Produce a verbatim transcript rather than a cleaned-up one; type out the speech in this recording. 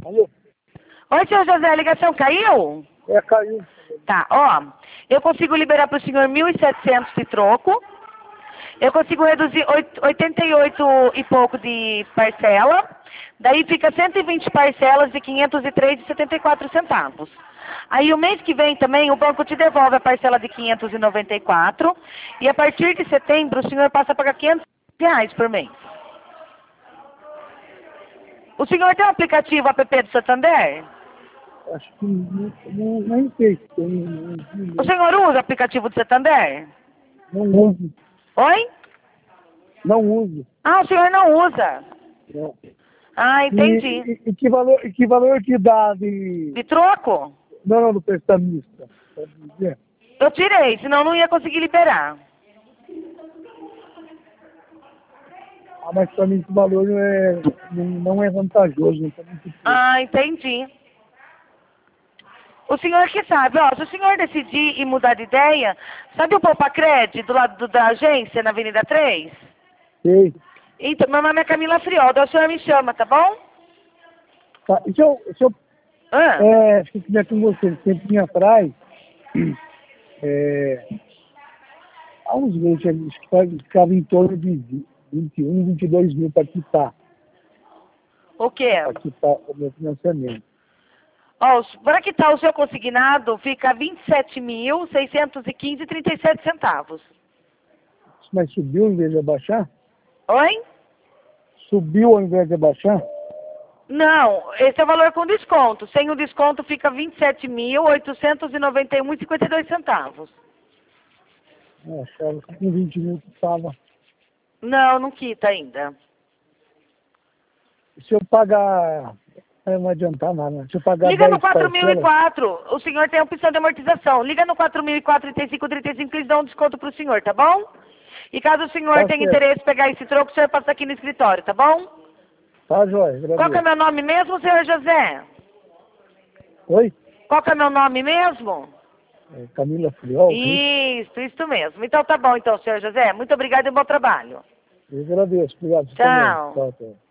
Alô? Oi, senhor José, a ligação caiu? É, caiu. Tá, ó, eu consigo liberar para o senhor mil e setecentos de troco, eu consigo reduzir oit- oitenta e oito e pouco de parcela, daí fica cento e vinte parcelas de quinhentos e três e setenta e quatro centavos. Aí o mês que vem também o banco te devolve a parcela de quinhentos e noventa e quatro e a partir de setembro o senhor passa a pagar quinhentos reais por mês. O senhor tem o aplicativo app do Santander? Acho que não, não, nem sei se tem. Não, O senhor usa o aplicativo do Santander? não uso. Oi? Não uso. Ah, o senhor não usa. Não. Ah, entendi. E, e, e que, valor, e que valor que dá de... De troco? Não, não, do prestamista. Pode dizer? Eu tirei, senão não ia conseguir liberar. Ah, mas para mim esse valor não é, não, não é vantajoso. Não tá muito pouco. Ah, entendi. O senhor que sabe, ó, se o senhor decidir e mudar de ideia, sabe o Poupa Cred, do lado do- da agência, na Avenida três? Sei. Então, meu nome é Camila Friolda, o senhor me chama, tá bom? Tá, e se eu, se eu Ah, é, se eu estiver com você, um tempinho atrás, é, há uns meses, acho que faz- ficava em torno de vinte e um, vinte e dois mil para quitar, o quê? para quitar o meu financiamento. Ó, para que tal o seu consignado, fica vinte e sete mil, seiscentos e quinze e trinta e sete centavos. Mas subiu ao invés de abaixar? Oi? Subiu ao invés de abaixar? Não, esse é o valor com desconto. Sem o desconto fica vinte e sete mil, oitocentos e noventa e um e cinquenta e dois centavos. Eu achava que com vinte mil que estava. Não, não quita ainda. Se eu pagar, é, não adiantar nada, né? Se eu pagar Liga no dez quatro mil e parcelas, quatro. O senhor tem a opção de amortização. Liga no quatro mil e quatro, trinta e cinco, trinta e cinco, que eles dão um desconto pro senhor, tá bom? E caso o senhor tá tenha certo. interesse em pegar esse troco, o senhor passa aqui no escritório, tá bom? Tá, joia, Qual que é agradeço. meu nome mesmo, senhor José? Oi? Qual que é meu nome mesmo? É, Camila Friol, isso? Isso, isso mesmo. Então tá bom, então, senhor José. Muito obrigado e bom trabalho. Eu agradeço, obrigado. Você Tchau. também. Tchau, tchau.